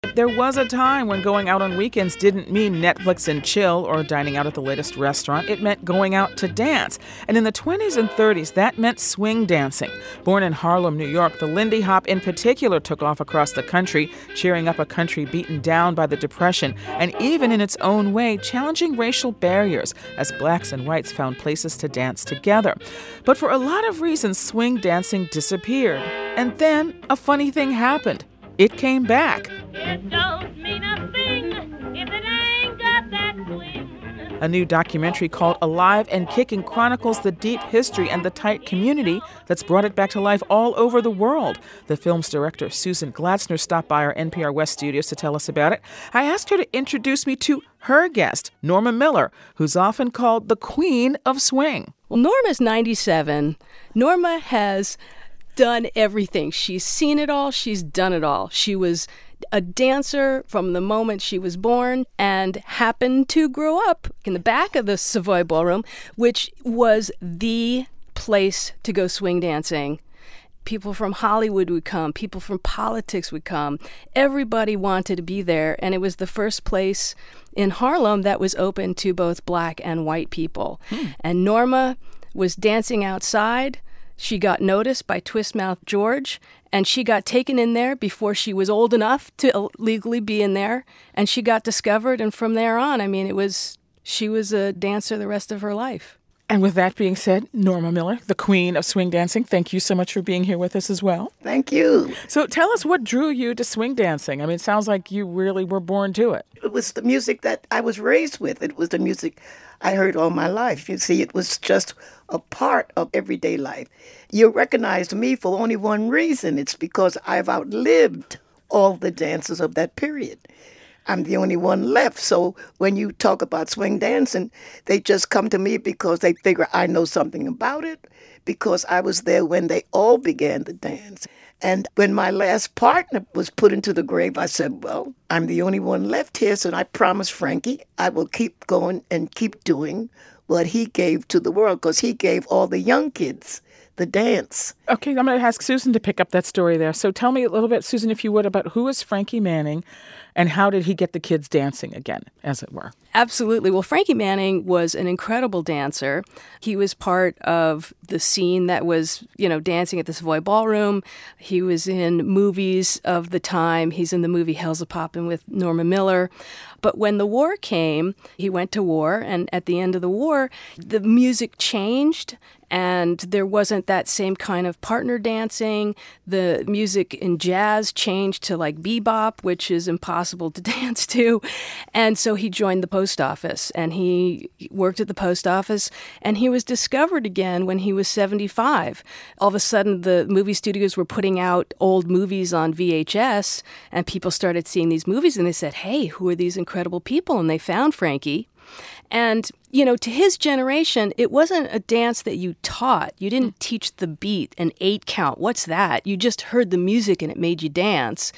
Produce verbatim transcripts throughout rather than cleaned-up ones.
There was a time when going out on weekends didn't mean Netflix and chill or dining out at the latest restaurant. It meant going out to dance. And in the twenties and thirties, that meant swing dancing. Born in Harlem, New York, the Lindy Hop in particular took off across the country, cheering up a country beaten down by the Depression, and even in its own way, challenging racial barriers as blacks and whites found places to dance together. But for a lot of reasons, swing dancing disappeared. And then a funny thing happened. It came back. It don't mean a thing if it ain't got that swing. A new documentary called Alive and Kicking chronicles the deep history and the tight community that's brought it back to life all over the world. The film's director, Susan Glatzner, stopped by our N P R West studios to tell us about it. I asked her to introduce me to her guest, Norma Miller, who's often called the Queen of Swing. Well, Norma's ninety-seven. Norma has done everything. She's seen it all. She's done it all. She was a dancer from the moment she was born and happened to grow up in the back of the Savoy Ballroom, which was the place to go swing dancing. People from Hollywood would come. People from politics would come. Everybody wanted to be there, and it was the first place in Harlem that was open to both black and white people. Hmm. And Norma was dancing outside. She got noticed by Twistmouth George, and she got taken in there before she was old enough to legally be in there, and she got discovered, and from there on, I mean, it was she was a dancer the rest of her life. And with that being said, Norma Miller, the Queen of Swing Dancing, thank you so much for being here with us as well. Thank you. So tell us what drew you to swing dancing. I mean, it sounds like you really were born to it. It was the music that I was raised with. It was the music I heard all my life. You see, it was just a part of everyday life. You recognize me for only one reason. It's because I've outlived all the dancers of that period. I'm the only one left. So when you talk about swing dancing, they just come to me because they figure I know something about it, because I was there when they all began to dance. And when my last partner was put into the grave, I said, well, I'm the only one left here, so I promised Frankie I will keep going and keep doing what he gave to the world, because he gave all the young kids the dance. Okay, I'm going to ask Susan to pick up that story there. So tell me a little bit, Susan, if you would, about who is Frankie Manning and how did he get the kids dancing again, as it were? Absolutely. Well, Frankie Manning was an incredible dancer. He was part of the scene that was, you know, dancing at the Savoy Ballroom. He was in movies of the time. He's in the movie Hell's a Poppin' with Norma Miller. But when the war came, he went to war, and at the end of the war, the music changed, and there wasn't that same kind of partner dancing. The music in jazz changed to like bebop, which is impossible to dance to. And so he joined the post office, and he worked at the post office, and he was discovered again when he was seventy-five. All of a sudden, the movie studios were putting out old movies on V H S, and people started seeing these movies, and they said, hey, who are these incredible people? And they found Frankie. And, you know, to his generation, it wasn't a dance that you taught. You didn't teach the beat, an eight count. What's that? You just heard the music and it made you dance.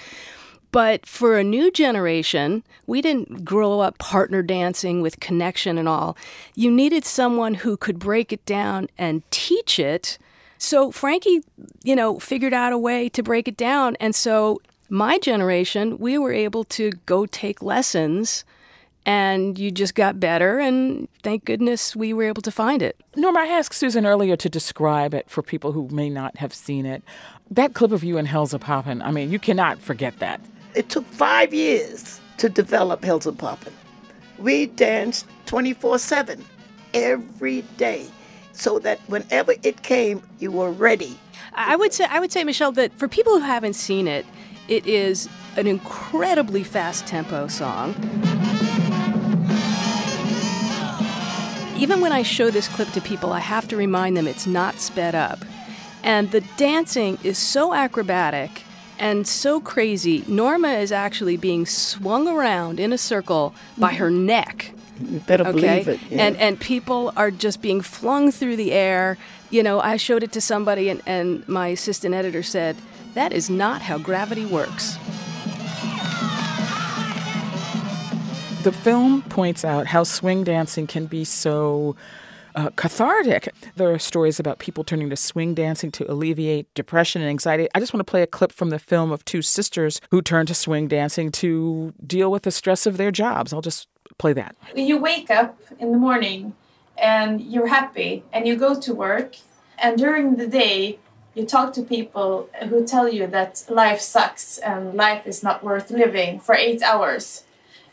But for a new generation, we didn't grow up partner dancing with connection and all. You needed someone who could break it down and teach it. So Frankie, you know, figured out a way to break it down. And so my generation, we were able to go take lessons, and you just got better, and thank goodness we were able to find it. Norma, I asked Susan earlier to describe it for people who may not have seen it. That clip of you in Hell's a Poppin', I mean, you cannot forget that. It took five years to develop Hell's a Poppin'. We danced twenty-four seven every day, so that whenever it came, you were ready. I would say, I would say, Michelle, that for people who haven't seen it, it is an incredibly fast-tempo song. Even when I show this clip to people, I have to remind them it's not sped up. And the dancing is so acrobatic and so crazy. Norma is actually being swung around in a circle by her neck. You better okay? believe it. Yeah. And and people are just being flung through the air. You know, I showed it to somebody, and, and my assistant editor said, that is not how gravity works. The film points out how swing dancing can be so uh, cathartic. There are stories about people turning to swing dancing to alleviate depression and anxiety. I just want to play a clip from the film of two sisters who turned to swing dancing to deal with the stress of their jobs. I'll just play that. You wake up in the morning and you're happy and you go to work, and during the day you talk to people who tell you that life sucks and life is not worth living for eight hours.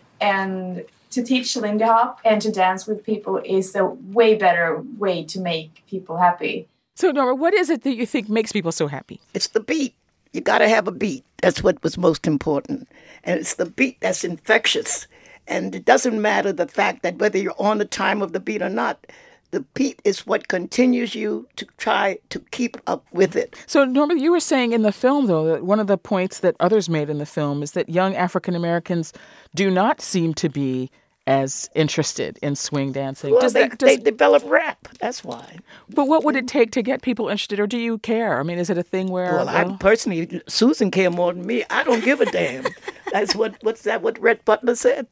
And to teach Lindy Hop and to dance with people is a way better way to make people happy. So, Norma, what is it that you think makes people so happy? It's the beat. You got to have a beat. That's what was most important. And it's the beat that's infectious. And it doesn't matter the fact that whether you're on the time of the beat or not, the beat is what continues you to try to keep up with it. So, Norma, you were saying in the film, though, that one of the points that others made in the film is that young African Americans do not seem to be as interested in swing dancing. Well, does they, that, does, they develop rap. That's why. But what would it take to get people interested, or do you care? I mean, is it a thing where... Well, I personally, Susan care more than me. I don't give a damn. That's what, what's that, what Rhett Butler said?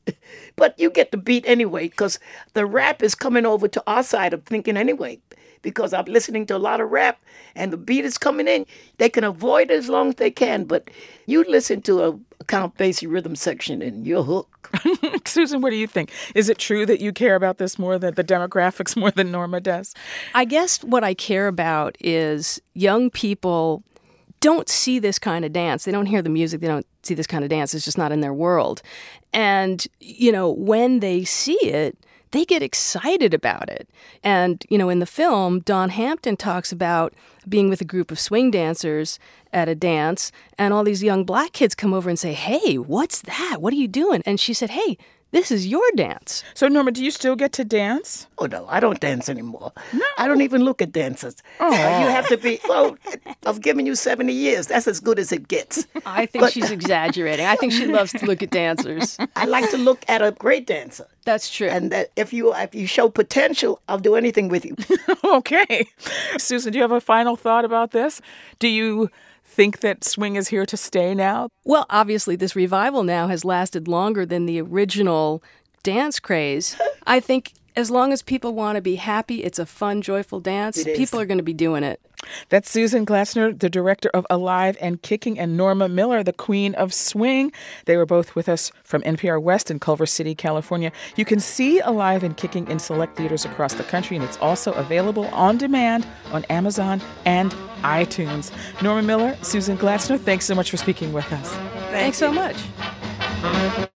But you get the beat anyway, because the rap is coming over to our side of thinking anyway, because I'm listening to a lot of rap and the beat is coming in. They can avoid it as long as they can, but you listen to a Count Basie rhythm section and you're hooked. Susan, what do you think? Is it true that you care about this more than the demographics more than Norma does? I guess what I care about is young people don't see this kind of dance. They don't hear the music. They don't see this kind of dance. It's just not in their world. And, you know, when they see it, they get excited about it. And, you know, in the film, Dawn Hampton talks about being with a group of swing dancers at a dance, and all these young black kids come over and say, "Hey, what's that? What are you doing?" And she said, "Hey, this is your dance." So, Norma, do you still get to dance? Oh, no, I don't dance anymore. No. I don't even look at dancers. Oh. Uh, you have to be, well, I've given you seventy years. That's as good as it gets. I think But- she's exaggerating. I think she loves to look at dancers. I like to look at a great dancer. That's true. And that if you if you show potential, I'll do anything with you. Okay. Susan, do you have a final thought about this? Do you think that swing is here to stay now? Well, obviously, this revival now has lasted longer than the original dance craze. I think as long as people want to be happy, it's a fun, joyful dance, It is. people are going to be doing it. That's Susan Glasner, the director of Alive and Kicking, and Norma Miller, the queen of swing. They were both with us from N P R West in Culver City, California. You can see Alive and Kicking in select theaters across the country, and it's also available on demand on Amazon and iTunes. Norma Miller, Susan Glasner, thanks so much for speaking with us. Thanks so much.